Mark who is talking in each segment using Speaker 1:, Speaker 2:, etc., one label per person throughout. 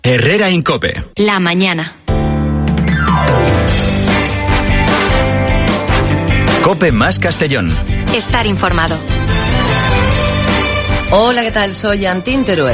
Speaker 1: Herrera Incope.
Speaker 2: La mañana.
Speaker 1: Cope más Castellón.
Speaker 2: Estar informado.
Speaker 3: Hola, ¿qué tal? Soy Antín Teruel.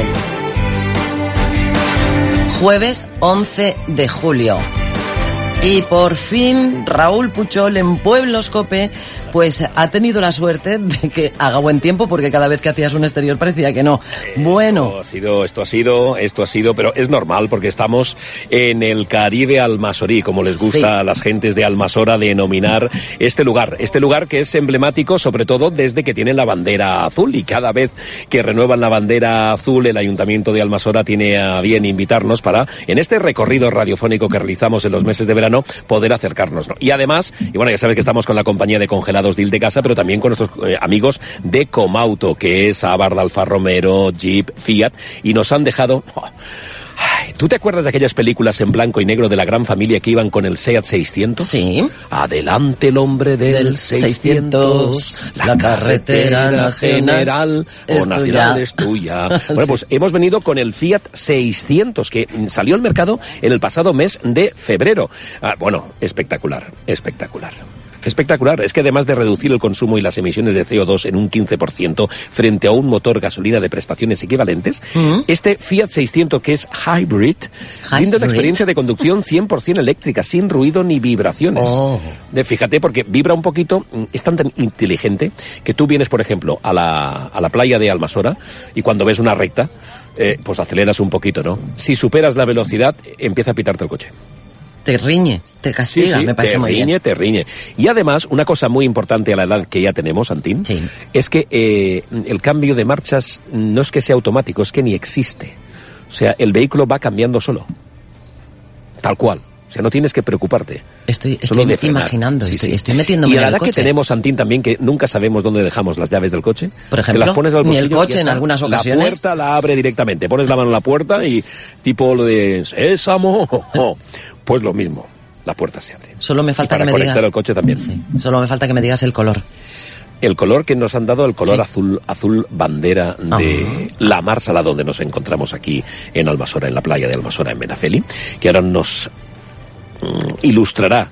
Speaker 3: Jueves 11 de julio. Y por fin Raúl Puchol en Pueblos Cope pues ha tenido la suerte de que haga buen tiempo, porque cada vez que hacías un exterior parecía que no. Bueno.
Speaker 4: Esto ha sido, pero es normal porque estamos en el Caribe Almasorí, como les gusta a las gentes de Almasora denominar este lugar que es emblemático, sobre todo desde que tienen la bandera azul, y cada vez que renuevan la bandera azul el Ayuntamiento de Almasora tiene a bien invitarnos para, en este recorrido radiofónico que realizamos en los meses de verano, poder acercarnos, ¿no? Y además, ya sabes que estamos con la compañía de congelados Dil de Casa, pero también con nuestros amigos de Comauto, que es Abarth, Alfa Romero, Jeep, Fiat, y nos han dejado... ¿Tú te acuerdas de aquellas películas en blanco y negro de la gran familia que iban con el Seat 600?
Speaker 3: Sí.
Speaker 4: Adelante el hombre del 600, la carretera general o nacional es tuya. Bueno, pues hemos venido con el Fiat 600, que salió al mercado en el pasado mes de febrero. Espectacular. Espectacular. Es que además de reducir el consumo y las emisiones de CO2 en un 15% frente a un motor gasolina de prestaciones equivalentes, este Fiat 600, que es hybrid, brinda una experiencia de conducción 100% eléctrica, sin ruido ni vibraciones. Fíjate, porque vibra un poquito, es tan inteligente que tú vienes, por ejemplo, a la playa de Almasora, y cuando ves una recta, pues aceleras un poquito, ¿no? Si superas la velocidad, empieza a pitarte el coche.
Speaker 3: Te riñe, te castiga, me parece muy bien.
Speaker 4: Te riñe. Y además, una cosa muy importante a la edad que ya tenemos, Antín, es que el cambio de marchas no es que sea automático, es que ni existe. O sea, el vehículo va cambiando solo. Tal cual. O sea, no tienes que preocuparte.
Speaker 3: Estoy imaginando, estoy metiéndome en el coche. Y
Speaker 4: a la edad que tenemos, Antín, también, que nunca sabemos dónde dejamos las llaves del coche.
Speaker 3: Por ejemplo,
Speaker 4: te las pones al bolsillo,
Speaker 3: ni el coche en algunas ocasiones.
Speaker 4: La puerta la abre directamente. Pones la mano en la puerta y tipo lo de Sésamo, pues lo mismo. La puerta se abre.
Speaker 3: Solo me falta
Speaker 4: que me digas el coche también.
Speaker 3: Sí. Solo me falta que me digas el color.
Speaker 4: El color que nos han dado, el color azul bandera de la Mar Salado, donde nos encontramos aquí en Almasora, en la playa de Almasora, en Benafeli, que ahora nos ilustrará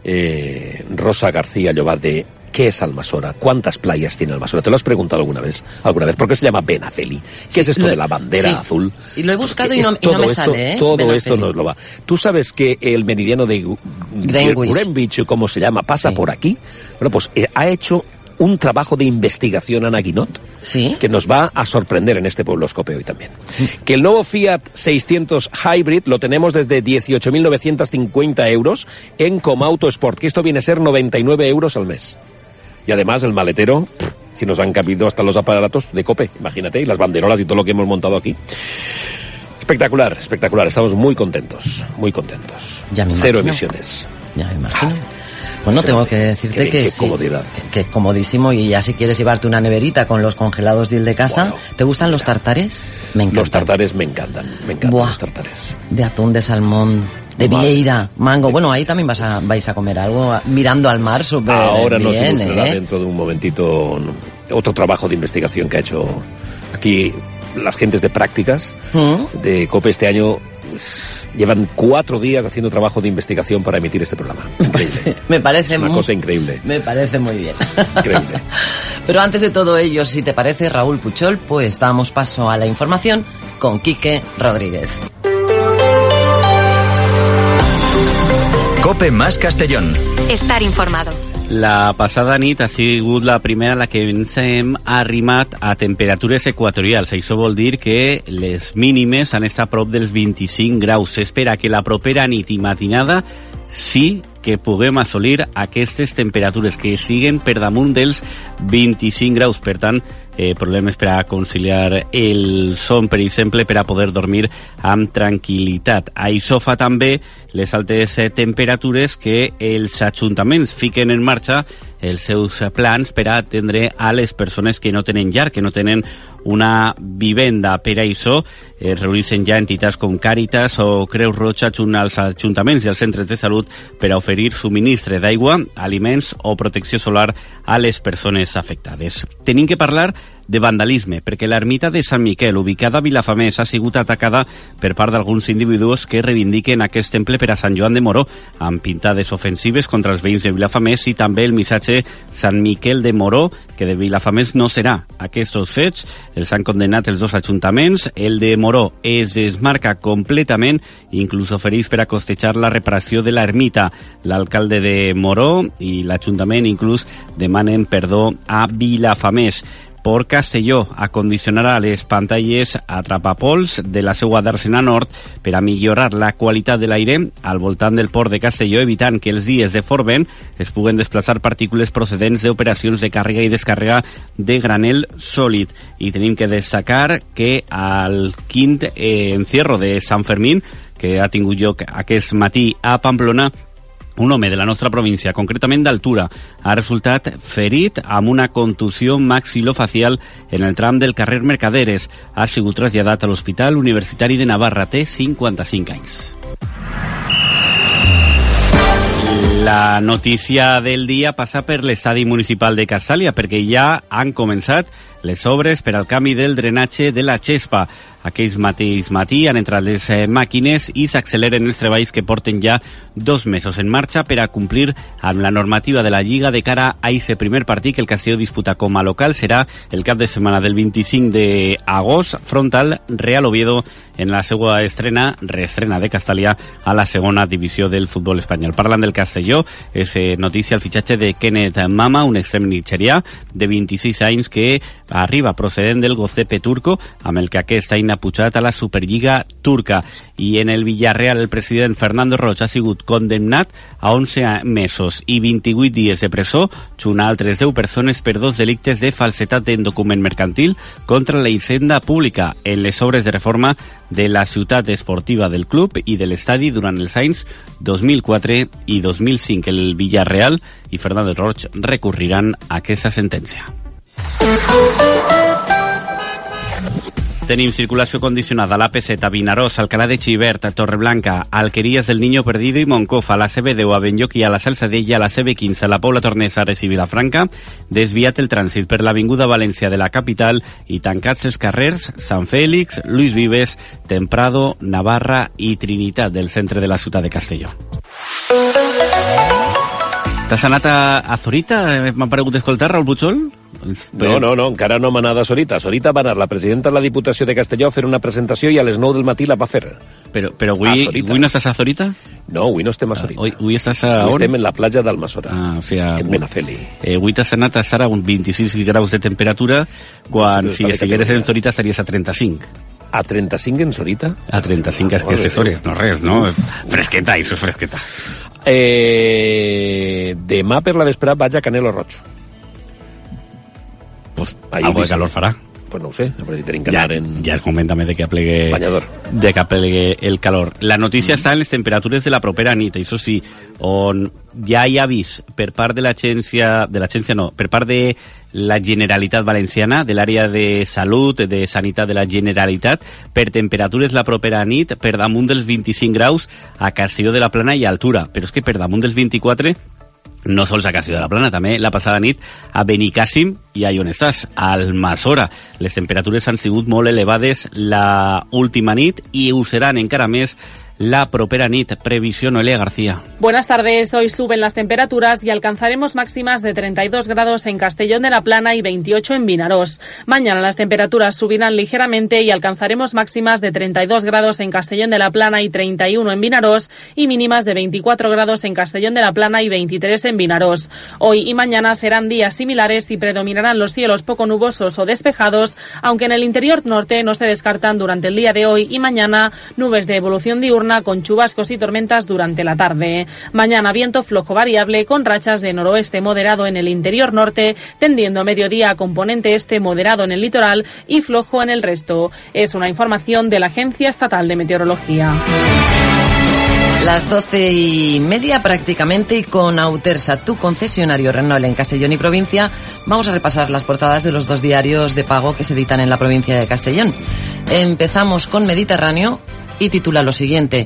Speaker 4: Rosa García Llobat de qué es Almasora, cuántas playas tiene Almasora. ¿Te lo has preguntado alguna vez? ¿Por qué se llama Benafeli? ¿Qué es esto de la bandera azul?
Speaker 3: Y lo he buscado y no me sale,
Speaker 4: Todo
Speaker 3: Benafeli.
Speaker 4: esto nos lo va. ¿Tú sabes que el meridiano de Greenwich, ¿cómo se llama? Pasa por aquí. Bueno, pues ha hecho un trabajo de investigación Ana Guinot, que nos va a sorprender en este Pueblos Cope hoy también. Que el nuevo Fiat 600 Hybrid lo tenemos desde 18.950 euros en Comauto Sport, que esto viene a ser 99 euros al mes. Y además el maletero, si nos han cabido hasta los aparatos de Cope, imagínate, y las banderolas y todo lo que hemos montado aquí. Espectacular. Estamos muy contentos.
Speaker 3: Ya me imagino.
Speaker 4: Cero emisiones.
Speaker 3: Ya me imagino. Bueno, tengo que decirte que sí,
Speaker 4: comodidad.
Speaker 3: Que es comodísimo, y ya si quieres llevarte una neverita con los congelados Dil de Casa. ¿Te gustan los tartares? Me encantan.
Speaker 4: Los tartares me encantan los tartares.
Speaker 3: De atún, de salmón, de vieira, mango. Bueno, ahí también vais a comer algo mirando al mar súper bien.
Speaker 4: Ahora nos ilustrará dentro de un momentito otro trabajo de investigación que ha hecho aquí las gentes de prácticas de COPE este año. Llevan 4 días haciendo trabajo de investigación para emitir este programa. Increíble.
Speaker 3: Me parece
Speaker 4: una cosa increíble.
Speaker 3: Me parece muy bien.
Speaker 4: Increíble.
Speaker 3: Pero antes de todo ello, si te parece, Raúl Puchol, pues damos paso a la información con Quique Rodríguez.
Speaker 1: Cope más Castellón.
Speaker 2: Estar informado.
Speaker 5: La passada nit ha sigut la primera en la que ens hem arrimat a temperatures equatorials. Això vol dir que les mínimes han estat a prop dels 25 graus. S'espera que la propera nit i matinada sí que puguem assolir aquestes temperatures, que siguen per damunt dels 25 graus. Per tant, problemes per a conciliar el son, per exemple, per a poder dormir amb tranquil·litat. Això fa també les altes temperatures que els ajuntaments fiquen en marxa els seus plans per a atendre a les persones que no tenen llar, que no tenen una vivenda. Per això es reuneixen ja entitats com Càritas o Creu Roja junt als ajuntaments i als centres de salut per a oferir subministre d'aigua, aliments o protecció solar a les persones afectades. Tenim que parlar de vandalisme, perquè l'ermita de Sant Miquel, ubicada a Vilafamés, ha sigut atacada per part d'alguns individus que reivindiquen aquest temple per a Sant Joan de Moró, amb pintades ofensives contra els veïns de Vilafamés i també el missatge Sant Miquel de Moró, que de Vilafamés no serà. Aquests fets els han condemnat els dos ajuntaments. El de Moró es desmarca completament, inclús ofereix per a costejar la reparació de l'ermita. L'alcalde de Moró i l'Ajuntament inclús demanen perdó a Vilafamés. Port Castelló acondicionarà les pantalles atrapapols de la seva Dársena Nord per a millorar la qualitat de l'aire al voltant del port de Castelló, evitant que els dies de fort vent es puguen desplaçar partícules procedents d'operacions de càrrega i descàrrega de granel sòlid. I tenim que destacar que al quint encierro de Sant Fermín, que ha tingut lloc aquest matí a Pamplona, un home de la nostra província, concretament d'Altura, ha resultat ferit amb una contusió maxilofacial en el tram del carrer Mercaderes. Ha sigut traslladat a l'Hospital Universitari de Navarra. Té 55 anys. La notícia del dia passa per l'estadi municipal de Cassàlia, perquè ja han començat les obres per al canvi del drenatge de la Xespa. Aquell mateix matí han entrat les màquines i s'acceleren els treballs que porten ja 2 mesos en marxa per a complir amb la normativa de la Lliga de cara a aquest primer partit que el Castelló disputa com a local. Serà el cap de setmana del 25 d'agost front al Real Oviedo en la seva reestrena de Castellà a la segona divisió del futbol espanyol. Parlant del Castelló, és notícia el fitxatge de Kenneth Mama, un extrem nigerià de 26 anys que arriba procedent del Gocepe turco, amb el que aquest any ha pujat a la Superliga turca. I en el Villarreal el president Fernando Roig ha sigut condemnat a 11 mesos i 28 dies de presó, junt a altres 10 persones per 2 delictes de falsetat en document mercantil contra la hisenda pública en les obres de reforma de la ciutat esportiva del club i de l'estadi durant els anys 2004 i 2005. El Villarreal i Fernando Roig recurriran a aquesta sentència. Tenim circulació condicionada a l'AP7 a Vinaròs, Alcalá de Xivert, a Torreblanca, a Alquerías del Niño Perdido i Moncofa, a la CB10, a Benlloc i a la Salsadella, a la CB15, a la Pobla Tornesa, Ares i Vilafranca, desviat el trànsit per l'Avinguda València de la capital i tancats els carrers Sant Fèlix, Luis Vives, Temprado, Navarra i Trinitat del centre de la ciutat de Castelló. T'has anat a Zorita? M'ha paregut escoltar, Raül Pujol?
Speaker 4: No, encara no m'ha anat a Zorita. A Zorita va anar la presidenta de la Diputació de Castelló a fer una presentació i a les 9 del matí la va fer.
Speaker 5: Però avui no estàs a Zorita?
Speaker 4: No, avui no estem a Zorita.
Speaker 5: Avui estàs a on?
Speaker 4: Avui estem en la platja d'Almassora,
Speaker 5: o sigui,
Speaker 4: en Benafeli.
Speaker 5: Avui t'has anat a estar a uns 26 graus de temperatura, quan si estigueres en Zorita estaries a 35.
Speaker 4: A 35 en Zorita?
Speaker 5: A 35 és que és hores, no res, no? Fresqueta, això és fresqueta.
Speaker 4: Demà per la vesprada vaig a Canelo Roig.
Speaker 5: Pues algo de calor farà.
Speaker 4: Pues no ho sé, tenim que anar en...
Speaker 5: Ja és moment també de que aplegue...
Speaker 4: Banyador.
Speaker 5: De que aplegue el calor. La notícia està en les temperatures de la propera nit, això sí, on ja hi ha avís per part de per part de la Generalitat Valenciana, de l'àrea de salut, de sanitat de la Generalitat, per temperatures la propera nit per damunt dels 25 graus a Castelló de la Plana i a Altura, però és que per damunt dels 24 no sols a Castelló de la Plana, també la passada nit a Benicàssim i a on estàs, a Almassora. Les temperatures han sigut molt elevades la última nit i ho seran encara més la propera nit. Previsión, Noelia García.
Speaker 6: Buenas tardes. Hoy suben las temperaturas y alcanzaremos máximas de 32 grados en Castellón de la Plana y 28 en Vinaròs. Mañana las temperaturas subirán ligeramente y alcanzaremos máximas de 32 grados en Castellón de la Plana y 31 en Vinaròs y mínimas de 24 grados en Castellón de la Plana y 23 en Vinaròs. Hoy y mañana serán días similares y predominarán los cielos poco nubosos o despejados, aunque en el interior norte no se descartan durante el día de hoy y mañana nubes de evolución diurna con chubascos y tormentas durante la tarde. Mañana viento flojo variable con rachas de noroeste moderado en el interior norte, tendiendo a mediodía a componente este moderado en el litoral y flojo en el resto. Es una información de la Agencia Estatal de Meteorología.
Speaker 3: Las 12:30 prácticamente, y con Autersa, tu concesionario Renault en Castellón y provincia, vamos a repasar las portadas de los 2 diarios de pago que se editan en la provincia de Castellón. Empezamos con Mediterráneo y titula lo siguiente: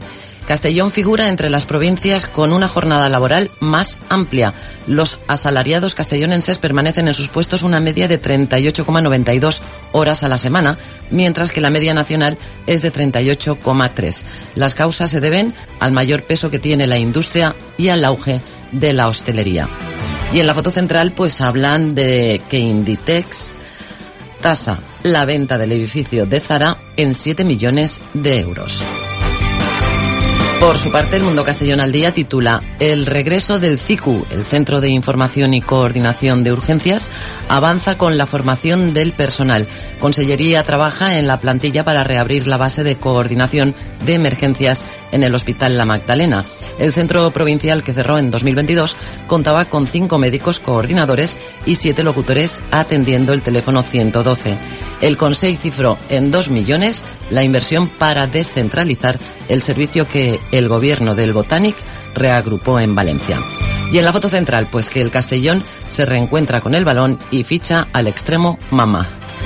Speaker 3: Castellón figura entre las provincias con una jornada laboral más amplia. Los asalariados castellonenses permanecen en sus puestos una media de 38,92 horas a la semana, mientras que la media nacional es de 38,3. Las causas se deben al mayor peso que tiene la industria y al auge de la hostelería. Y en la foto central pues hablan de que Inditex tasa la venta del edificio de Zara en 7 millones de euros. Por su parte, el Mundo Castellón al Día titula El regreso del CICU, el Centro de Información y Coordinación de Urgencias, avanza con la formación del personal. Consellería trabaja en la plantilla para reabrir la base de coordinación de emergencias en el Hospital La Magdalena. El centro provincial, que cerró en 2022, contaba con 5 médicos coordinadores y 7 locutores atendiendo el teléfono 112. El Consell cifró en 2 millones la inversión para descentralizar el servicio que el gobierno del Botànic reagrupó en Valencia. Y en la foto central, pues que el Castellón se reencuentra con el balón y ficha al extremo Mamá.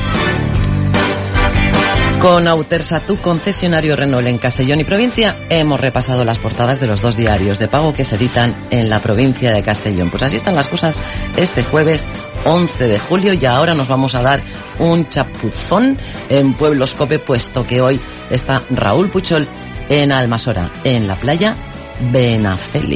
Speaker 3: Con Autersa, tu concesionario Renault en Castellón y provincia, hemos repasado las portadas de los 2 diarios de pago que se editan en la provincia de Castellón. Pues así están las cosas este jueves 11 de julio y ahora nos vamos a dar un chapuzón en Pueblos Cope, puesto que hoy está Raúl Puchol en Almasora, en la playa Benafeli.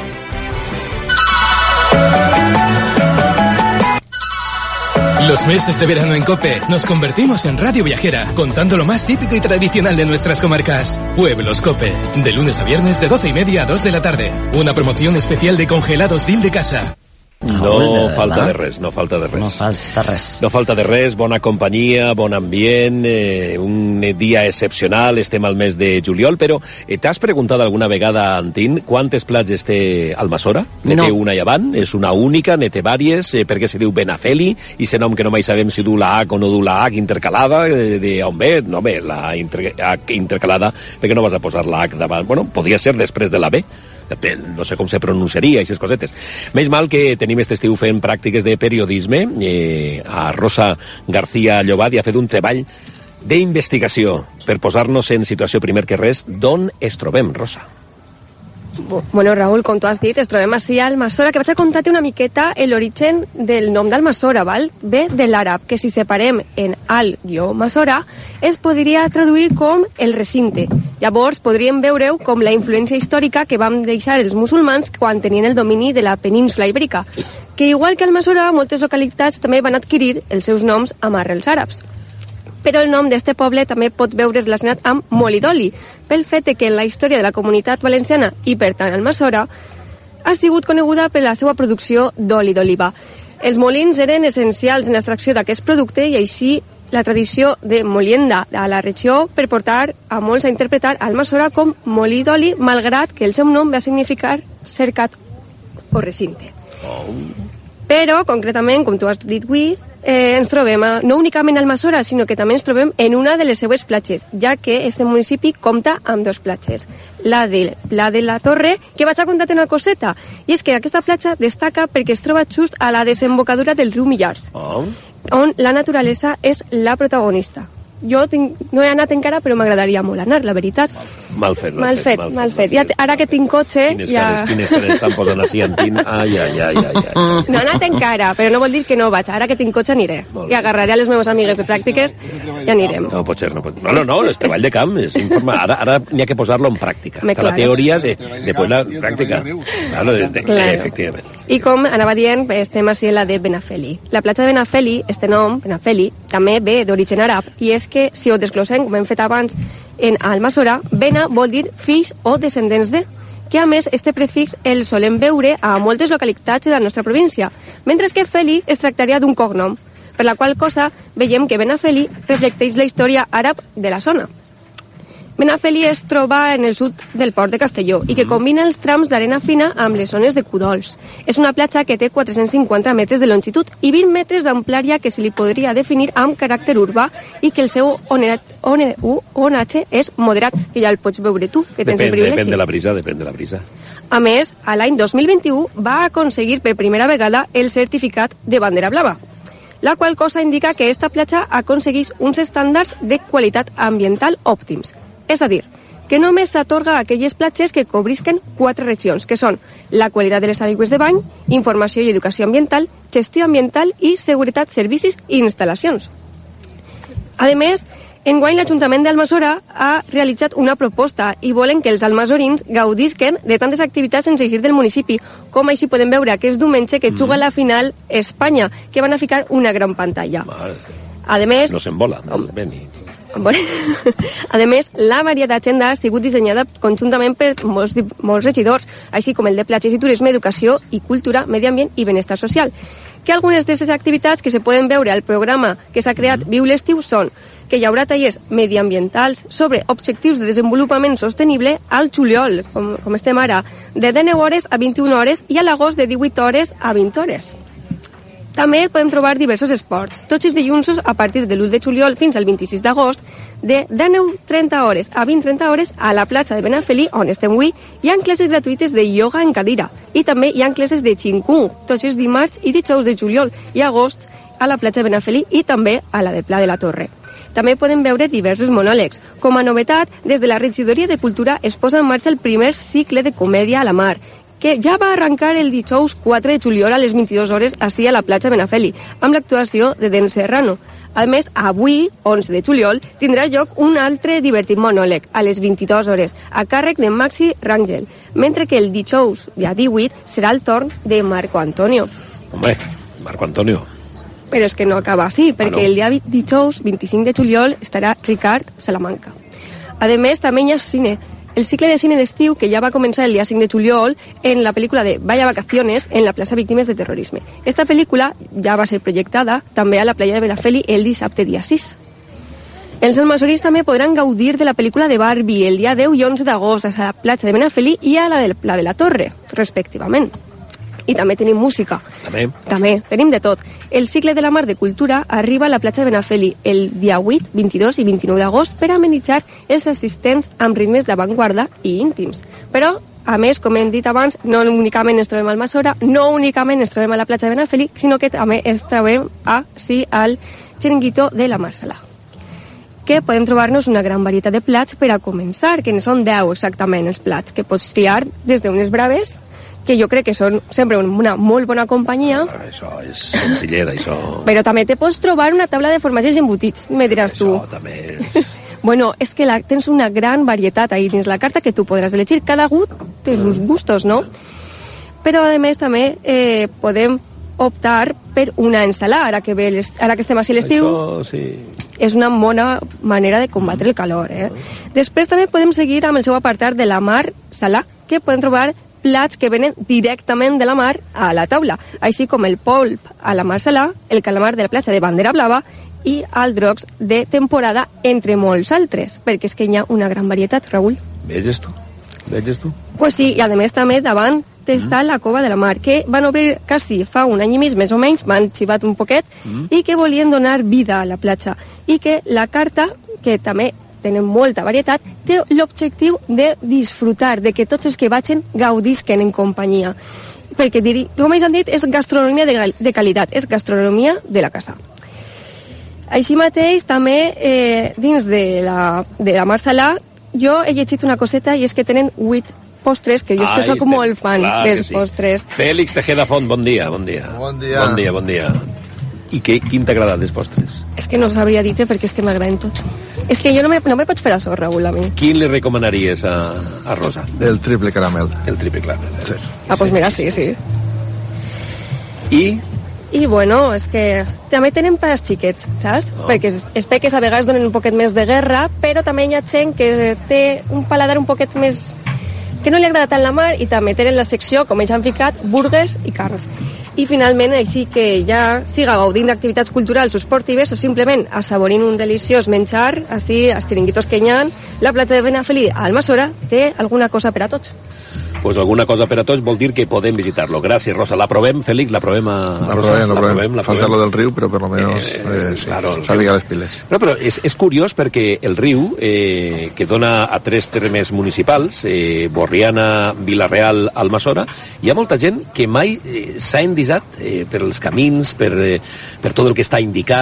Speaker 7: Los meses de verano en COPE nos convertimos en radio viajera, contando lo más típico y tradicional de nuestras comarcas. Pueblos COPE, de lunes a viernes de 12:30 a 2 de la tarde. Una promoción especial de congelados Dil de casa.
Speaker 4: No falta de res.
Speaker 3: No falta de res,
Speaker 4: bona companyia, bon ambient, un dia excepcional, estem al mes de juliol, però t'has preguntat alguna vegada, Antín, quantes platges té Almasora? Ne té una llevant? És una única? Ne té vàries? Per què se diu Benafeli? I se nom que no mai sabem si du la H o no du la H intercalada, on ve? No ve, la H intercalada, perquè no vas a posar la H davant? Bueno, podria ser després de la B. No sé com se pronunciaria, aquestes cosetes. Més mal que tenim aquest estiu fent pràctiques de periodisme. A Rosa García Llobat ha fet un treball d'investigació per posar-nos en situació, primer que res, d'on es trobem, Rosa?
Speaker 8: Bueno, Raúl, com tu has dit, ens trobem així a Almasora, que vaig a contar-te una miqueta l'origen del nom d'Almasora, val? Ve de l'àrab, que si separem en al-Masora, es podria traduir com el recinte. Llavors, podríem veure-ho com la influència històrica que vam deixar els musulmans quan tenien el domini de la península ibèrica, que igual que Almasora, moltes localitats també van adquirir els seus noms amb arrels àrabs. Però el nom d'este poble també pot veure's relacionat amb Molí d'Oli, pel fet que en la història de la comunitat valenciana i, per tant, Almasora, ha sigut coneguda per la seva producció d'oli d'oliva. Els molins eren essencials en l'extracció d'aquest producte i així la tradició de molienda a la regió per portar a molts a interpretar Almasora com molí d'oli, malgrat que el seu nom va significar cercat o recinte. Però, concretament, com tu has dit avui, ens trobem no únicament a Almasora, sinó que també ens trobem en una de les seues platges, ja que este municipi compta amb 2 platges. La de la Torre, que vaig a contar-te una coseta, i és que aquesta platja destaca perquè es troba just a la desembocadura del riu Millars, on la naturalesa és la protagonista. Jo no he anat encara, però m'agradaria molt anar, la veritat.
Speaker 4: Mal fet.
Speaker 8: Ja, ara que tinc cotxe...
Speaker 4: Quines cares estan posant així, Antín? Ai.
Speaker 8: No he anat encara, però no vol dir que no vaig. Ara que tinc cotxe aniré. I agarraré a les meves amigues de pràctiques i anirem.
Speaker 4: No pot ser. No, és treball de camp, és informa. Ara n'hi ha que posar-lo en pràctica. La teoria de la pràctica. Claro, efectivament.
Speaker 8: I com anava dient, estem així en la de Benafeli. La platja de Benafeli, este nom, Benafeli, també ve d'origen àrab, i és que, si ho desglosem, com hem fet abans, en Almasora, Bena vol dir fills o descendents de, que a més este prefix el solem veure a moltes localitats de la nostra província, mentre que Feli es tractaria d'un cognom, per la qual cosa veiem que Benafeli reflecteix la història àrab de la zona. Benafeli es troba en el sud del port de Castelló i que combina els trams d'arena fina amb les zones de Cudols. És una platja que té 450 metres de longitud i 20 metres d'amplària que se li podria definir amb caràcter urbà i que el seu onatge és moderat, que ja el pots veure tu, que tens el privilegi.
Speaker 4: Depèn de la brisa.
Speaker 8: A més, a l'any 2021 va aconseguir per primera vegada el certificat de bandera blava, la qual cosa indica que esta platja aconsegueix uns estàndards de qualitat ambiental òptims. És a dir, que només s'atorga a aquelles platges que cobrisquen 4 regions, que són la qualitat de les aigües de bany, informació i educació ambiental, gestió ambiental i seguretat, servicis i instal·lacions. A més, enguany l'Ajuntament d'Almassora ha realitzat una proposta i volen que els almassorins gaudisquen de tantes activitats sense eixir del municipi, com així podem veure aquest diumenge que juga la final Espanya, que van a ficar una gran pantalla. A més,
Speaker 4: no s'embola, Beni.
Speaker 8: A més, la variada agenda ha sigut dissenyada conjuntament per molts regidors, així com el de platges i turisme, educació i cultura, medi ambient i benestar social. Que algunes d'aquestes activitats que se poden veure al programa que s'ha creat Viu l'Estiu són que hi haurà tallers mediambientals sobre objectius de desenvolupament sostenible al juliol, com estem ara, de 19 hores a 21 hores i a l'agost de 18 hores a 20 hores. També podem trobar diversos esports, tots els dilluns a partir de l'1 de juliol fins al 26 d'agost, de 19:30 hores a 20:30 hores a la platja de Benafeli, on estem avui, hi ha classes gratuïtes de ioga en cadira i també hi ha classes de Qigong, tots els dimarts i dijous de juliol i agost a la platja de Benafeli i també a la de Pla de la Torre. També podem veure diversos monòlegs. Com a novetat, des de la Regidoria de Cultura es posa en marxa el primer cicle de comèdia a la mar, que ja va arrencar el dijous 4 de juliol a les 22 hores ací a la platja Benafeli, amb l'actuació de Den Serrano. A més, avui, 11 de juliol, tindrà lloc un altre divertit monòleg, a les 22 hores, a càrrec de Maxi Rangel, mentre que el dijous, dia 18, serà el torn de Marco Antonio.
Speaker 4: Hombre, Marco Antonio.
Speaker 8: Però és que no acaba així, perquè el dia dijous, 25 de juliol, estarà Ricard Salamanca. A més, també hi ha cine. El cicle de cine d'estiu, que ja va començar el dia 5 de juliol en la pel·lícula de Vaya Vacaciones en la plaça Víctimes de Terrorisme. Esta pel·lícula ja va ser projectada també a la playa de Benafeli el dissabte dia 6. Els almassorins també podran gaudir de la pel·lícula de Barbie el dia 10 i 11 d'agost a la platja de Benafeli i a la de Pla de la Torre, respectivament. I també tenim música. També, tenim de tot. El cicle de la Mar de Cultura arriba a la platja de Benafeli el dia 8, 22 i 29 d'agost per amenitzar els assistents amb ritmes d'avantguarda i íntims. Però, a més, com hem dit abans, no únicament ens trobem al Almassora, no únicament ens trobem a la platja de Benafeli, sinó que també ens trobem al Xiringuito de la Mar Salà. Que podem trobar-nos una gran varietat de plats per a començar, que en són 10 exactament els plats, que pots triar des d'unes braves, que jo crec que són sempre una molt bona companyia.
Speaker 4: Això és senzillera, això...
Speaker 8: Però també te pots trobar una taula de formatges embotits, me diràs tu.
Speaker 4: Això també...
Speaker 8: Bueno, és que tens una gran varietat ahí dins la carta que tu podràs elegir. Cada gut té els gustos, no? Però, a més, també podem optar per una ensalada, ara que estem així a l'estiu.
Speaker 4: Això, sí.
Speaker 8: És una bona manera de combatre el calor, Després també podem seguir amb el seu apartat de la Mar Salà, que podem trobar plats que venen directament de la mar a la taula, així com el polp a la Mar Salà, el calamar de la platja de Bandera Blava i aldrocs de temporada, entre molts altres, perquè és que hi ha una gran varietat, Raül.
Speaker 4: Veges tu?
Speaker 8: Pues sí, i a més també davant està la Cova de la Mar, que van obrir quasi fa un any i mig, més o menys, m'han xivat un poquet, i que volien donar vida a la platja, i que la carta, que també tenen molta varietat, té l'objectiu de disfrutar, de que tots els que vagin gaudisquen en companyia. Perquè, com ells han dit, és gastronomia de qualitat, és gastronomia de la casa. Així mateix, també, dins de la Mar Salà, jo he llegit una coseta i és que tenen 8 postres, que jo és que soc molt fan dels postres.
Speaker 4: Fèlix Tejeda Font, bon dia. Bon dia. I quin t'ha agradat dels postres?
Speaker 8: És que no sabria dir-te perquè és que m'agraden tots. És que jo no me pots fer això, Raül, a mi.
Speaker 4: Quin li recomanaries a Rosa?
Speaker 9: El triple caramel.
Speaker 4: El triple caramel.
Speaker 9: Sí.
Speaker 8: Pues mira, sí. I bueno, és que també tenen per als xiquets, saps? Perquè els peques a vegades donen un poquet més de guerra, però també hi ha gent que té un paladar un poquet més... que no li agrada tant la mar, i també tenen la secció, com ells han ficat, burgers i carns. I finalment, així que ja siga gaudint d'activitats culturals o esportives o simplement assaborint un deliciós menjar, així, als xiringuitos que hi ha, la platja de Benafeli a Almassora té alguna cosa per a tots.
Speaker 4: Pues alguna cosa per a tots vol dir que podem visitar-lo. Gràcies, Rosa. L'aprovem, Fèlix? L'aprovem a Rosa?
Speaker 9: L'aprovem. Falta lo del riu, però per lo menos s'abriga les piles.
Speaker 4: Però és curiós perquè el riu, que dona a 3 termes municipals, Borriana, Vila-real, Almassora, hi ha molta gent que mai s'ha endisat per els camins, per tot el que està indicat.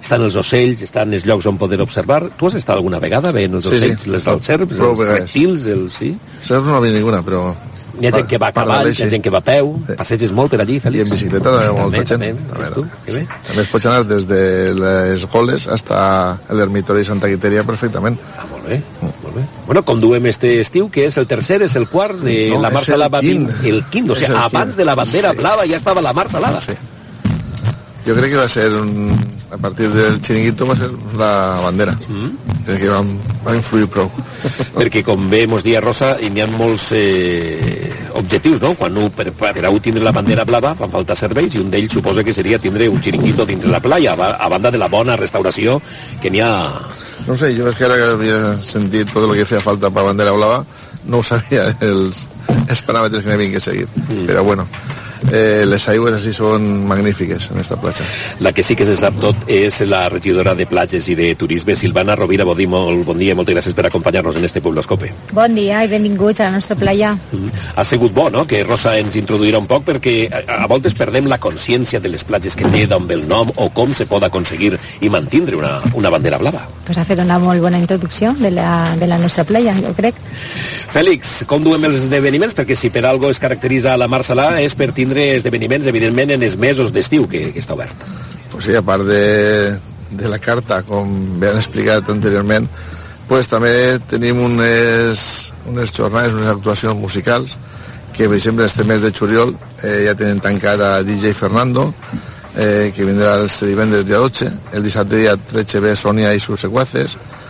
Speaker 4: estan els ocells, estan els llocs on poder observar. Tu has estat alguna vegada veient els ocells, les dels serps, els reptils, sí?
Speaker 9: Serps no ha vist ninguna, però...
Speaker 4: Hi ha gent que va a cavall, hi ha gent que va a peu, passeges molt per allí, Fèlix.
Speaker 9: I en bicicleta també molta gent. També es pot anar des de les Goles hasta l'ermitori de Santa Quiteria perfectament.
Speaker 4: Molt bé, molt bé. Bueno, com duem este estiu, que és el tercer, és el quart de la Mar Salada, el quint, o sigui, abans de la bandera blava ja estava la Mar Salada.
Speaker 9: Sí. Jo crec que va ser a partir del Chiringuito va ser la bandera. Crec que va influir prou.
Speaker 4: Perquè com bé mos dia Rosa, hi ha molts objectius, no? Quan per a tindre la bandera blava fan falta serveis i un d'ells suposa que seria tindre un chiringuito dins de la playa, a banda de la bona restauració que n'hi ha...
Speaker 9: No sé, jo és que ara que havia sentit tot el que feia falta per bandera blava, no ho sabia els paràmetres que n'havien que seguir. Però bueno, les aigües així són magnífiques en esta platja.
Speaker 4: La que sí que se sap tot és la regidora de platges i de turisme, Silvana Rovira. Bon dia, moltes gràcies per acompanyar-nos en este Puebloscope.
Speaker 10: Bon dia i benvinguts a la nostra playa.
Speaker 4: Ha sigut bo, no?, que Rosa ens introduirà un poc, perquè a voltes perdem la consciència de les platges que té, d'on ve el nom o com se pot aconseguir i mantindre una bandera blava.
Speaker 10: Pues ha fet una molt bona introducció de la nostra playa, jo crec.
Speaker 4: Fèlix, com duem els esdeveniments? Perquè si per algo es caracteritza la Mar Salada és per tindre esdeveniments, evidentment, en els mesos d'estiu que està obert.
Speaker 9: Pues sí, a part de la carta, com bé han explicat anteriorment, pues també tenim unes jornades, unes actuacions musicals, que per exemple este mes de juliol ja tenen tancat a DJ Fernando, que vindrà este divendres dia 12, el dissabte dia 13 ve Sonia i sus secuaces,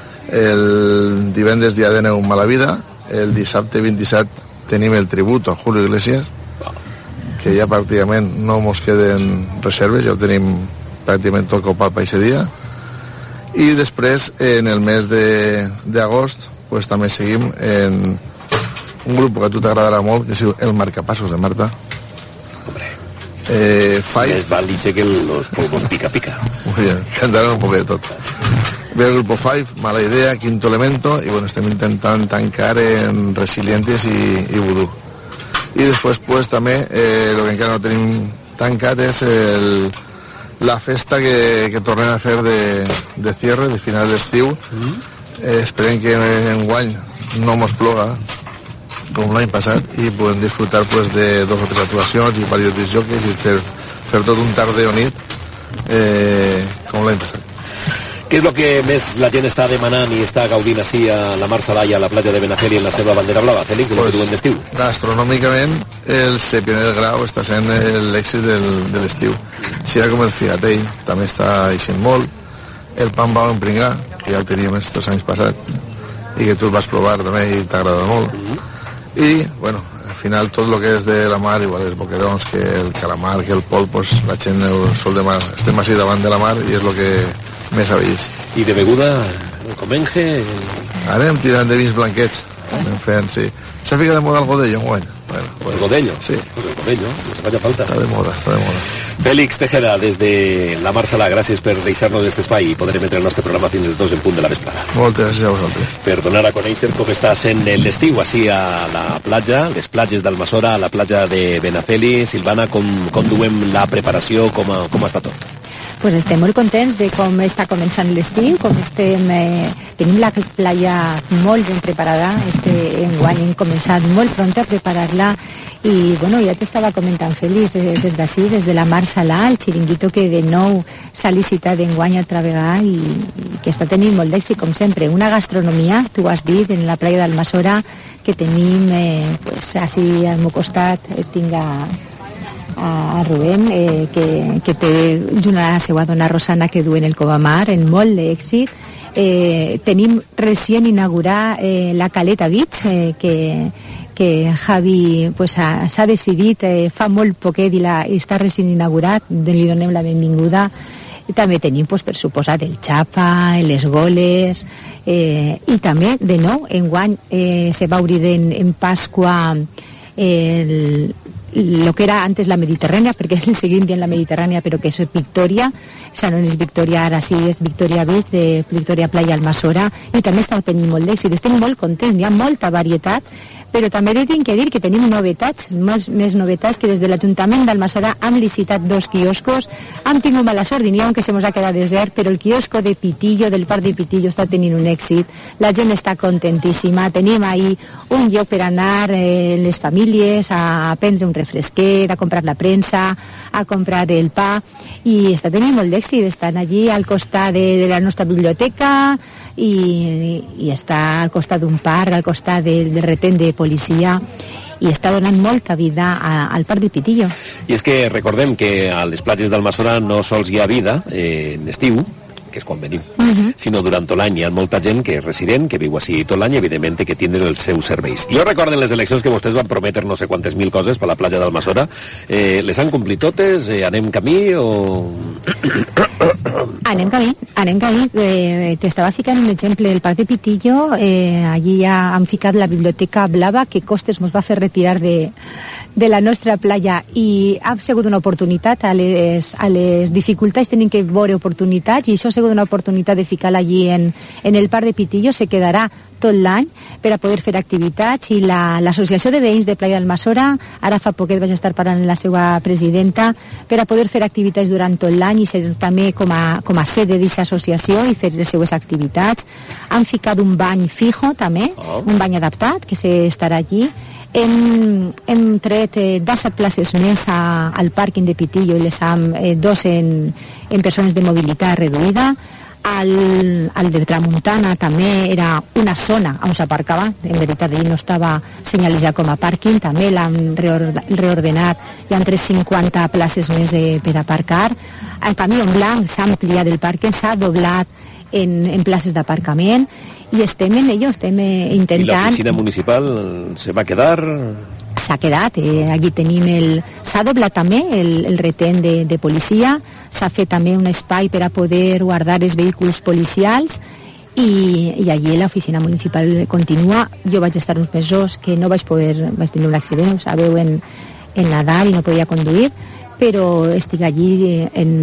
Speaker 9: el divendres dia 19 Mala Vida, el dissabte 27 tenim el tributo a Julio Iglesias, que ja pràcticament no mos queden reserves, ja ho tenim pràcticament tot copat per aquest dia. I després, en el mes d'agost, pues, també seguim en un grup que a tu t'agradarà molt, que es diu El Marcapassos de Marta.
Speaker 4: Més val dir que los polvos pica.
Speaker 9: Muy bien, cantaran un poc de tot. Ve el grupo Five, Mala Idea, Quinto Elemento, i bueno, estem intentant tancar en Resilientes i Vudú. I després pues, també el que encara no tenim tancat és la festa que tornem a fer de cierre, de final d'estiu. Esperem que enguany no mos ploga com l'any passat i podem disfrutar pues, de 2 o 3 actuacions i diversos disjockeys i fer tot un tarda o nit com l'any passat.
Speaker 4: Què és el que més la gent està demanant i està gaudint així a la Mar Salada i a la platja de Benafeli en la seva bandera blava, Fèlix, el que duen d'estiu?
Speaker 9: Gastronòmicament, el Sepioner del Grau està sent l'èxit de l'estiu. Si era com el Figatell, també està eixint molt. El Pan Bao en Pringà, que ja el teníem estos anys passats, i que tu el vas provar també i t'agrada molt. I, bueno, al final tot el que és de la mar, igual els boquerons, que el calamar, que el pol, pues, la gent el sol de mar, estem així davant de la mar i és el que més ha vist.
Speaker 4: I de beguda, el comenge...
Speaker 9: Anem tirant de vins blanquets. Anem fent, sí. S'ha ficat de moda el godello, bueno.
Speaker 4: ¿El godello?
Speaker 9: Sí.
Speaker 4: Pues el godello, no se vaya falta.
Speaker 9: Està de moda.
Speaker 4: Fèlix Tejeda, des de la Mar Salada, gràcies per deixar-nos aquest espai i poder emetre el nostre programa fins les 2 en punt de la vesprada.
Speaker 9: Moltes gràcies a vosaltres.
Speaker 4: Per donar a conèixer com està sent l'estiu així a la platja, les platges d'Almassora, a la platja de Benafeli. Silvana, com duem la preparació, com està tot?
Speaker 10: Pues estem molt contents de com està començant l'estiu, com tenim la playa molt ben preparada, enguany hem començat molt pront a preparar-la i bueno, ja t'estava comentant Fèlix des d'ací, des de la Mar Salada, el xiringuito que de nou s'ha licitat d'enguany altra vegada i que està tenint molt d'èxit com sempre, una gastronomia, tu ho has dit, en la playa d'Almassora que tenim, pues així al meu costat tinc a Rubén, que té junt a la seva dona Rosana que duen el Covamar en molt d'èxit. Tenim recient inaugurar la Caleta Beach, que Javi pues, s'ha decidit fa molt poquet i està recient inaugurat, li donem la benvinguda. I també tenim, pues, per suposat, el Xapa, les Goles, i també, de nou, enguany se va obrir en Pasqua lo que era antes la Mediterrània, perquè és el seguint dient la Mediterrània, però que és Victòria, ja no és Victòria, ara sí és Victòria Beach, de Victòria Playa Almassora, i també està tenint molt d'èxit, estem molt contents, hi ha molta varietat, Però també he de dir que tenim novetats, més novetats, que des de l'Ajuntament d'Almassora han licitat 2 quioscos, han tingut mala sort, n'hi ha un que se mos ha quedat desert, però el quiosco de Pitillo, del parc de Pitillo, està tenint un èxit, la gent està contentíssima, tenim ahí un lloc per anar les famílies a prendre un refresquet, a comprar la premsa, a comprar el pa, i està tenint molt d'èxit, estan allí al costat de la nostra biblioteca i està al costat d'un parc, al costat del retén de policia, i està donant molta vida al parc de Pitillo.
Speaker 4: I és que recordem que a les platges d'Almassora no sols hi ha vida en estiu, que és quan venim, sinó durant tot l'any. Hi ha molta gent que és resident, que viu així tot l'any, i evidentment que tindre els seus serveis. Jo recorden les eleccions que vostès van prometre no sé quantes mil coses per la platja d'Almassora. Les han complit totes? Anem camí o...?
Speaker 10: Anem camí. T'estava ficant un exemple del parc de Pitillo. Allí ja han ficat la biblioteca blava, que costes mos va fer retirar de la nostra playa, i ha sigut una oportunitat. A les dificultats tenim que veure oportunitats, i això ha sigut una oportunitat de ficar-la allí en el parc de Pitillo. Se quedarà tot l'any per a poder fer activitats, i l'associació de veïns de Playa d'Almassora, ara fa poquet vaig estar parlant amb la seva presidenta, per a poder fer activitats durant tot l'any i ser també com a sede d'aquesta associació i fer les seues activitats. Han ficat un bany fijo també, un bany adaptat que estarà allí. Hem tret 17 places més al pàrquing de Pitillo, i les hem 2 en persones de mobilitat reduïda. Al de Tramuntana també era una zona on s'aparcava, en veritat ell no estava senyalitzat com a pàrquing, també l'han reordenat, hi ha 350 places més per aparcar. El Camí en Blanc s'ha ampliat el pàrquing, s'ha doblat en places d'aparcament, i estem en ello, estem intentant...
Speaker 4: I l'oficina municipal se va quedar?
Speaker 10: S'ha quedat, aquí tenim s'ha doblat també el retén de policia, s'ha fet també un espai per a poder guardar els vehicles policials, i allí l'oficina municipal continua. Jo vaig estar uns mesos que no vaig tenir un accident, ho sabeu, en Nadal, i no podia conduir, però estic allí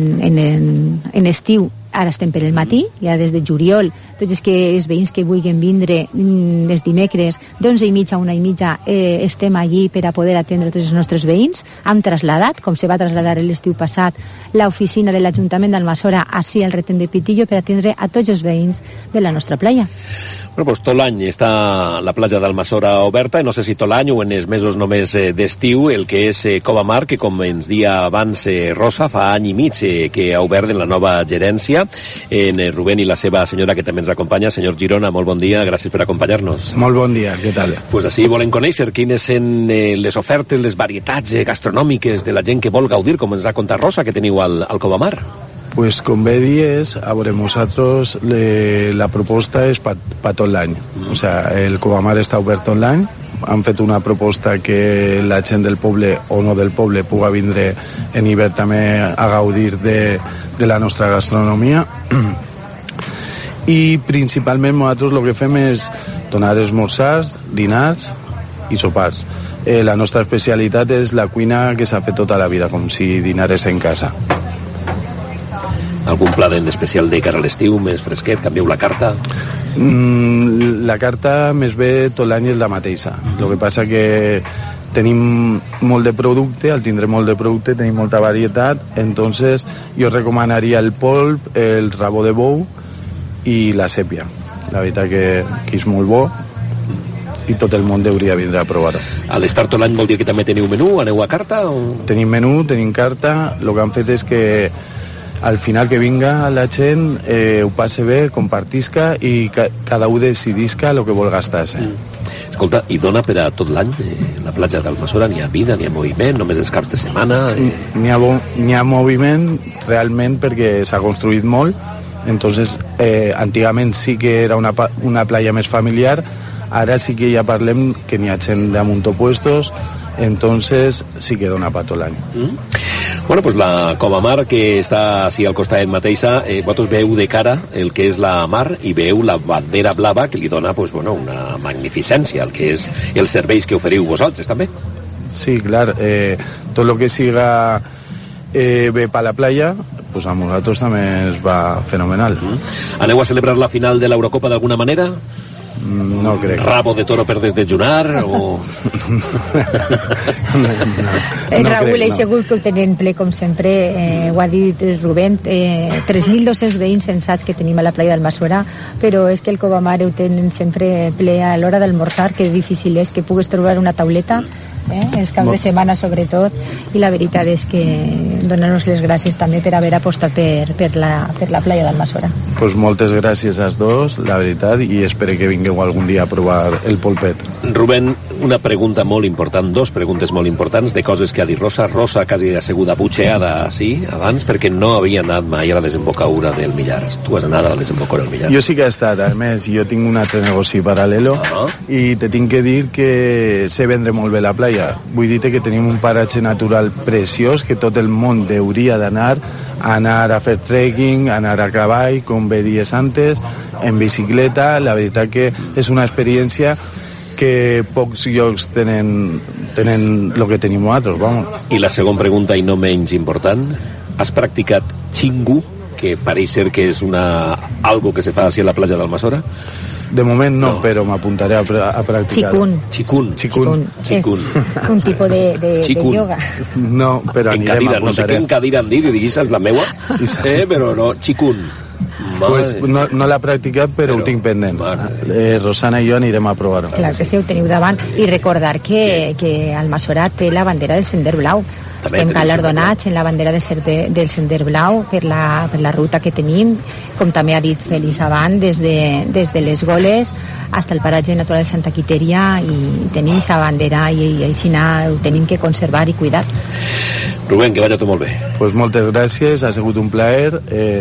Speaker 10: en estiu. Ara estem per el matí, ja des de juliol. Tots els veïns que vulguin vindre des dimecres d'11:30 a 1:30 estem allí per a poder atendre tots els nostres veïns. Hem trasladat, com se va traslladar l'estiu passat, l'oficina de l'Ajuntament d'Almassora així al retén de Pitillo per atendre a tots els veïns de la nostra playa.
Speaker 4: Bueno, doncs tot l'any està la platja d'Almassora oberta, i no sé si tot l'any o en els mesos només d'estiu, el que és Cova Mar, que com ens dia abans Rosa, fa any i mig que ha obert en la nova gerència, en Rubén i la seva senyora, que també ens acompanya. Senyor Girona, molt bon dia, gràcies per acompanyar-nos.
Speaker 11: Molt bon dia, què tal?
Speaker 4: Pues així volem conèixer quines són les ofertes, les varietats gastronòmiques de la gent que vol gaudir, com ens ha contat Rosa, que teniu al Cova Mar.
Speaker 11: Pues com bé dies, a veure, nosaltres la proposta és per tot l'any. O sea, el Cova Mar està obert tot l'any. Han fet una proposta que la gent del poble o no del poble pugui vindre en hivern també a gaudir de la nostra gastronomia. I principalment nosaltres el que fem és donar esmorzars, dinars i sopars. La nostra especialitat és la cuina que s'ha fet tota la vida, com si dinares en casa.
Speaker 4: Algun pla en especial de cara a l'estiu, més fresquet, canvieu la carta?
Speaker 11: La carta més bé tot l'any és la mateixa. El que passa que tenim molt de producte, al tindre molt de producte tenim molta varietat, entonces jo recomanaria el polp, el rabó de bou i la sèpia. La veritat que és molt bo i tot el món hauria de vindre a provar-ho.
Speaker 4: A l'estar tot l'any vol dir que també teniu menú? Aneu a carta? O...
Speaker 11: Tenim menú, tenim carta. El que han fet és que al final que vinga la gent ho passe bé, compartisca i cada un decidisca el que vol gastar-se.
Speaker 4: Escolta, i dona per a tot l'any la platja d'Almassora? N'hi ha vida, n'hi ha moviment, només els caps de setmana?
Speaker 11: N'hi ha moviment realment perquè s'ha construït molt. Entonces, antigament sí que era una playa més familiar, ara sí que ja parlem que n'hi ha gent damunt puestos, entonces sí que dona per tot l'any.
Speaker 4: Bueno, pues la Cova Mar, que està així al costat mateixa, vosaltres veu de cara el que és la mar i veu la bandera blava que li dona pues, bueno, una magnificència, el que és els serveis que oferiu vosaltres també.
Speaker 11: Sí, clar, tot el que siga bé per la playa, pues a nosaltres també es va fenomenal.
Speaker 4: Aneu a celebrar la final de l'Eurocopa d'alguna manera?
Speaker 11: No crec.
Speaker 4: Rabo de toro per desdejunar o...
Speaker 10: Raül, he segur que ho tenen ple com sempre, ho ha dit Rubén, 3.200 veïns censats que tenim a la playa d'Almassora, però és que el Covamare ho tenen sempre ple a l'hora d'almorzar, que difícil és que pugues trobar una tauleta, els caps de setmana sobretot, i la veritat és que donar-nos les gràcies també per haver apostat per la playa d'Almassora.
Speaker 11: Pues moltes gràcies als dos, la veritat, i espero que vingueu algun dia a provar el polpet.
Speaker 4: Rubén, una pregunta molt important, dos preguntes molt importants de coses que ha dit Rosa. Rosa quasi asseguda butxeada, sí, abans, perquè no havia anat mai a la desembocadura del Millars. Tu has anat a la desembocadura del Millars?
Speaker 11: Jo sí que he estat, a més, jo tinc un altre negoci paral·lelo i te tinc que dir que sé vendre molt bé la playa. Vull dir que tenim un paratge natural preciós que tot el món hauria d'anar a fer trekking, anar a cavall, com bé dies antes, en bicicleta. La veritat que és una experiència que pocs llocs tenen el que tenim nosaltres, vamos.
Speaker 4: I la segona pregunta, i no menys important, has practicat xingu, que pareix ser que és algo que se fa així a la platja d'Almassora?
Speaker 11: De moment no, però m'apuntaré a practicar.
Speaker 10: Xicun. És un tipus de yoga.
Speaker 11: No, però anirem a
Speaker 4: no sé què en cadira han dit, i diguis, és la meua, però no, xicun.
Speaker 11: Pues no l'ha practicat, però ho tinc pendent. Rosana i jo anirem a provar-ho.
Speaker 10: Clar que sí, ho teniu davant. I recordar que Almassora té la bandera del Sender Blau. Estem galardonats en la bandera del Sender Blau per la ruta que tenim, com també ha dit Félix abans, des de les Goles fins al paratge natural de Santa Quiteria, i tenim aquesta bandera i així ho tenim que conservar i cuidar.
Speaker 4: Rubén, que vagi tot molt bé.
Speaker 11: Pues moltes gràcies, ha sigut un plaer.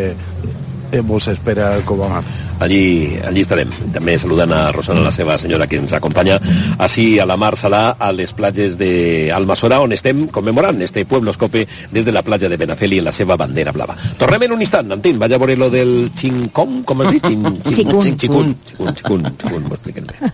Speaker 11: Vos espera el Covamar.
Speaker 4: Allí estarem. També saludant a Rosana, la seva senyora, que ens acompanya així a la Mar Salà, a les platges d'Almassora, on estem commemorant este Pueblos Cope des de la platja de Benafeli en la seva bandera blava. Tornem en un instant, Antín, vaig a veure lo del xincón, com has dit? Xicún, m'ho expliquen bé.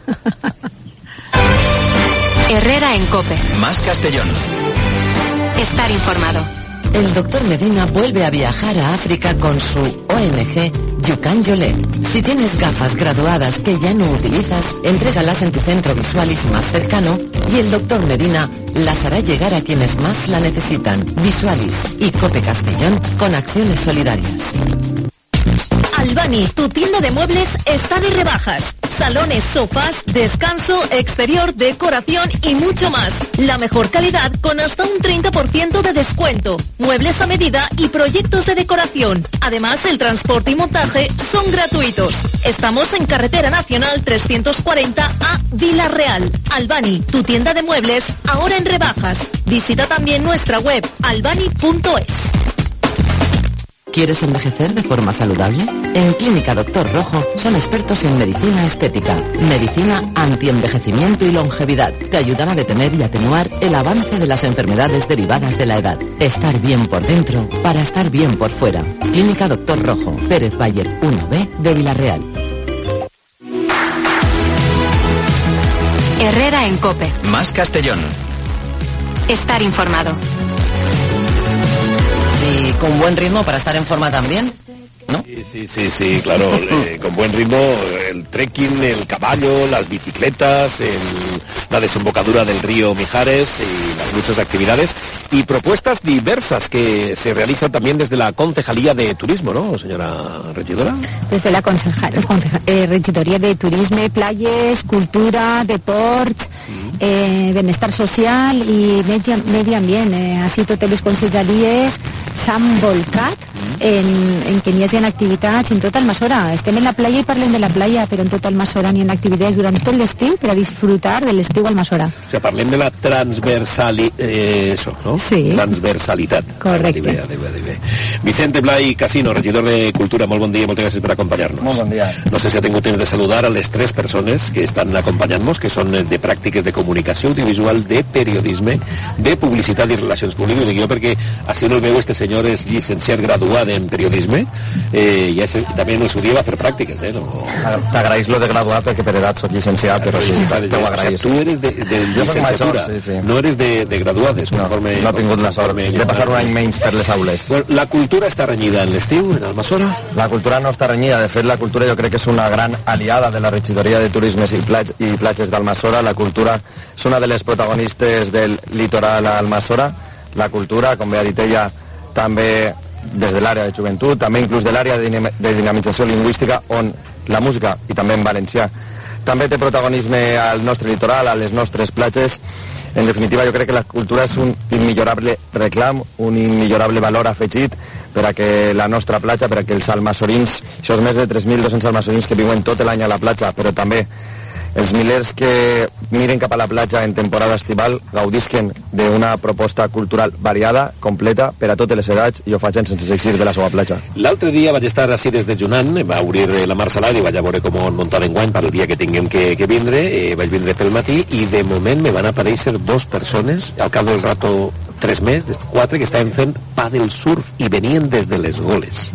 Speaker 2: Herrera en Cope.
Speaker 1: Más Castellón.
Speaker 2: Estar informado.
Speaker 3: El doctor Medina vuelve a viajar a África con su ONG Yucan Yolé. Si tienes gafas graduadas que ya no utilizas, entrégalas en tu centro Visualis más cercano y el doctor Medina las hará llegar a quienes más la necesitan. Visualis y Cope Castellón con acciones solidarias.
Speaker 12: Albani, tu tienda de muebles está de rebajas. Salones, sofás, descanso, exterior, decoración y mucho más. La mejor calidad con hasta un 30% de descuento. Muebles a medida y proyectos de decoración. Además, el transporte y montaje son gratuitos. Estamos en Carretera Nacional 340 a Vila Real. Albani, tu tienda de muebles, ahora en rebajas. Visita también nuestra web albani.es.
Speaker 3: ¿Quieres envejecer de forma saludable? En Clínica Doctor Rojo son expertos en medicina estética, medicina antienvejecimiento y longevidad. Te ayudan a detener y atenuar el avance de las enfermedades derivadas de la edad. Estar bien por dentro para estar bien por fuera. Clínica Doctor Rojo, Pérez Bayer 1B de Villarreal.
Speaker 2: Herrera en Cope.
Speaker 1: Más Castellón.
Speaker 2: Estar informado.
Speaker 3: Y con buen ritmo para estar en forma también, ¿no?
Speaker 4: Sí, claro, con buen ritmo, el trekking, el caballo, las bicicletas, la desembocadura del río Mijares y las muchas actividades y propuestas diversas que se realizan también desde la Concejalía de Turismo, ¿no, señora regidora?
Speaker 10: Desde la Regidoria de Turismo, playas, cultura, deports, benestar social i medi ambient. Així totes les conselleries s'han volcat en que n'hi hagi activitats en tota Almassora. Estem en la playa i parlem de la playa, però en tota Almassora n'hi ha activitats durant tot l'estiu per a disfrutar de l'estiu a Almassora.
Speaker 4: O sigui, parlem de la transversalitat, ¿no?
Speaker 10: Sí.
Speaker 4: Transversalitat.
Speaker 10: Correcte.
Speaker 4: Vicente Blay Casino, regidor de Cultura, molt bon dia, moltes gràcies per acompanyar-nos.
Speaker 13: Molt bon dia.
Speaker 4: No sé si ha tingut temps de saludar a les tres persones que estan acompanyant-nos, que són de pràctiques de comunicació audiovisual, de periodisme, de publicitat i relacions públiques. Dic jo perquè així no el veu, este senyor és llicenciat graduat graduada en periodisme, i també en el seu dia va fer pràctiques, no?
Speaker 13: T'agraïs lo de graduar perquè per edat soc llicenciat, però sí, t'ho agraïs.
Speaker 4: Tu eres de llicenciatura, no eres de graduades.
Speaker 13: No he tingut la sort de passar un any menys per les aules.
Speaker 4: La cultura està renyida en l'estiu, en Almassora?
Speaker 13: La cultura no està renyida, de fet la cultura jo crec que és una gran aliada de la regidoria de turismes i platges d'Almassora. La cultura és una de les protagonistes del litoral a Almassora. La cultura, com bé ha dit ella, també des de l'àrea de joventut, també inclús de l'àrea de dinamització lingüística, on la música, i també en valencià, també té protagonisme al nostre litoral, a les nostres platges. En definitiva, jo crec que la cultura és un immillorable reclam, un immillorable valor afegit per a que la nostra platja, per a que els almassorins, això és més de 3.200 almassorins que viuen tot l'any a la platja, però també els milers que miren cap a la platja en temporada estival gaudisquen d'una proposta cultural variada, completa, per a totes les edats, i ho facin sense eixir de la seva platja.
Speaker 4: L'altre dia vaig estar així des de Junant, va obrir la Mar Salat i vaig a veure com ho han muntat enguany per el dia que tinguem que vindre. Vaig vindre pel matí i de moment me van aparèixer 2 persones, al cap del rato 3 més, 4, que estaven fent paddle surf i venien des de les Goles.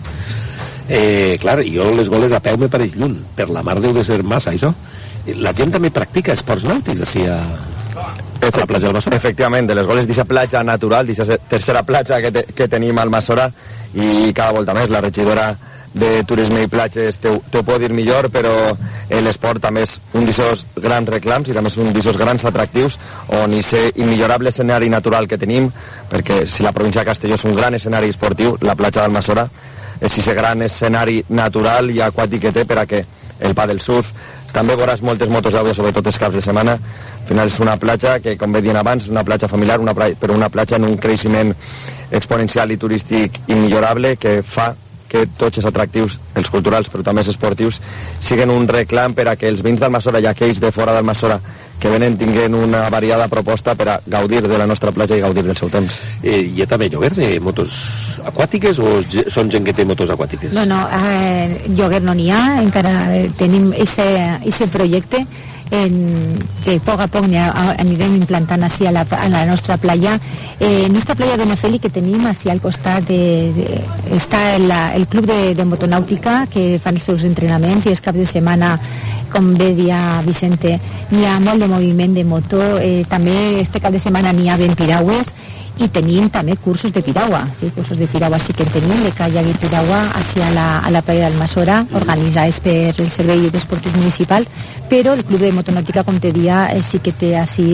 Speaker 4: Clar, jo les Goles a peu me pareix lluny, per la mar deu de ser massa, això. La gent també practica esports nàutics així a la platja d'Almassora?
Speaker 13: Efectivament, de les Goles d'aquesta platja natural, d'aquesta tercera platja que tenim a Almassora, i cada volta més la regidora de Turisme i Platges te ho pot dir millor, però l'esport també és un d'aquests grans reclams i també és un d'aquests grans atractius on hi sé immillorable escenari natural que tenim, perquè si la província de Castelló és un gran escenari esportiu, la platja d'Almassora és aquest gran escenari natural i aquàtic que té per a que el paddle surf, també veuràs moltes motos d'àuia, sobretot els caps de setmana. Al final és una platja que, com bé dient abans, és una platja familiar, però una platja en un creixement exponencial i turístic immillorable que fa que tots els atractius, els culturals però també els esportius, siguin un reclam per a que els veïns d'Almassora i aquells de fora d'Almassora que venen tinguin una variada proposta per a gaudir de la nostra platja i gaudir del seu temps.
Speaker 4: Hi ha també lloguer de motos aquàtiques o són gent que té motos aquàtiques?
Speaker 10: No, lloguer no n'hi ha, encara tenim aquest projecte que a poc anirem implantant així a la nostra platja. En esta platja de Nefeli que tenim així al costat està el club de motonàutica que fan els seus entrenaments i els caps de setmana, com bé dia Vicente, n'hi ha molt de moviment de moto, també este cap de setmana n'hi ha ben piragües i tenim també cursos de piragua, cursos de piragua sí que tenim, de kayak i piragua així a la platja d'Almassora, organitzats per el Servei d'Esportius Municipal, però el Club de Motonàutica, com te dia, sí que té així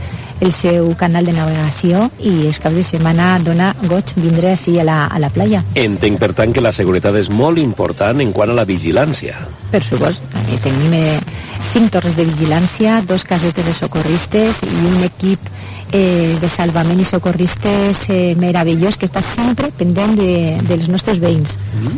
Speaker 10: el seu canal de navegació i els caps de setmana dona goig vindre així a la platja.
Speaker 4: Entenc, per tant, que la seguretat és molt important en quant a la vigilància.
Speaker 10: Per supost, tenim 5 torres de vigilància, 2 casetes de socorristes i un equip de salvament i socorristes meravellós que està sempre pendent dels nostres veïns.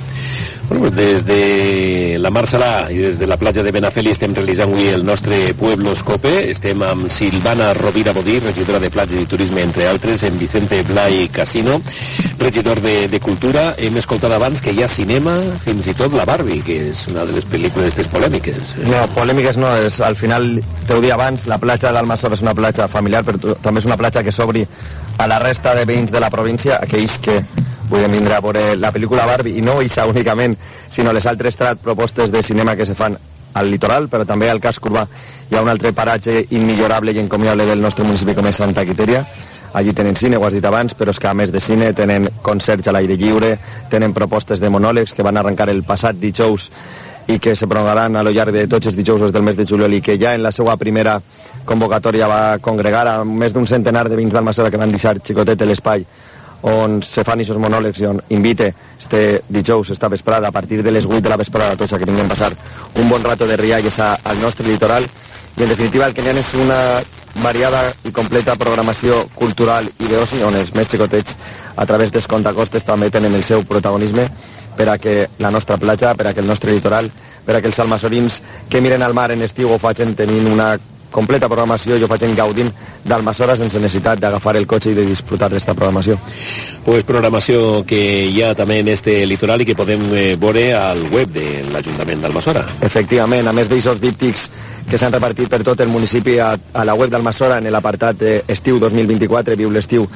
Speaker 4: Bueno, des de la Mar Salà i des de la platja de Benafeli estem realitzant avui el nostre Pueblos Cope. Estem amb Silvana Rovira Bodí, regidora de Platges i Turisme, entre altres, en Vicente Blay Casino, regidor de Cultura. Hem escoltat abans que hi ha cinema, fins i tot la Barbie, que és una de les pel·lícules d'aquestes polèmiques.
Speaker 13: No, polèmiques no, al final, t'ho dic abans, la platja d'Almassora és una platja familiar, però també és una platja que s'obri a la resta de veïns de la província, aquells que podem vindre a veure la pel·lícula Barbie, i no això únicament, sinó les altres propostes de cinema que se fan al litoral, però també al casc urbà. Hi ha un altre paratge immillorable i encomiable del nostre municipi com és Santa Quiteria. Allí tenen cine, ho has dit abans, però és que a més de cine tenen concerts a l'aire lliure, tenen propostes de monòlegs que van arrencar el passat dijous i que se prolongaran a lo llarg de tots els dijous del mes de juliol, i que ja en la seva primera convocatòria va congregar a més d'un centenar de veïns d'Almassora que van deixar xicotet l'espai on se fan aquests monòlegs i on invite este dijous, esta vesprada, a partir de les 8 de la vesprada, tots a que vinguem passar un bon rato de rialles al nostre litoral. I en definitiva el que hi ha és una variada i completa programació cultural i d'oci, on els més xicotets a través dels contacostes també tenen el seu protagonisme per a que la nostra platja, per a que el nostre litoral, per a que els almassorins que miren al mar en estiu ho facin tenint una completa programació i ho facin gaudint d'Almassora sense necessitat d'agafar el cotxe i de disfrutar d'esta programació.
Speaker 4: Pues programació que hi ha també en este litoral i que podem veure al web de l'Ajuntament d'Almassora.
Speaker 13: Efectivament, a més d'aixòs díptics que s'han repartit per tot el municipi a la web d'Almassora en l'apartat estiu 2024, viu l'estiu,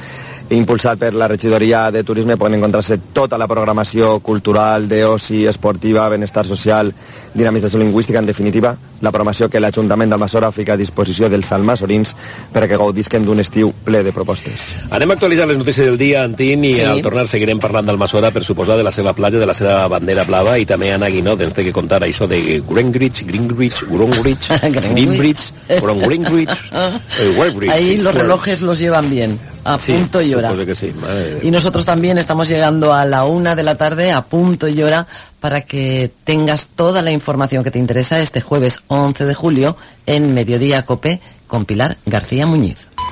Speaker 13: impulsat per la regidoria de turisme, poden encontrar-se tota la programació cultural, d'oci, esportiva, benestar social, dinamització lingüística, en definitiva, la programació que l'Ajuntament d'Almassora fica a disposició dels almassorins perquè gaudisquen d'un estiu ple de propostes.
Speaker 4: Anem a actualitzar les notícies del dia, Antín, i al tornar seguirem parlant d'Almassora, per suposar, de la seva platja, de la seva bandera blava, i també Anna Guinot ens té que contar això de Greenwich,
Speaker 3: ahí los relojes los llevan bien, a punto y hora.
Speaker 4: Que sí.
Speaker 3: Y nosotros también estamos llegando a la 1 de la tarde, a punto y hora, para que tengas toda la información que te interesa este jueves 11 de julio en Mediodía Cope con Pilar García Muñiz.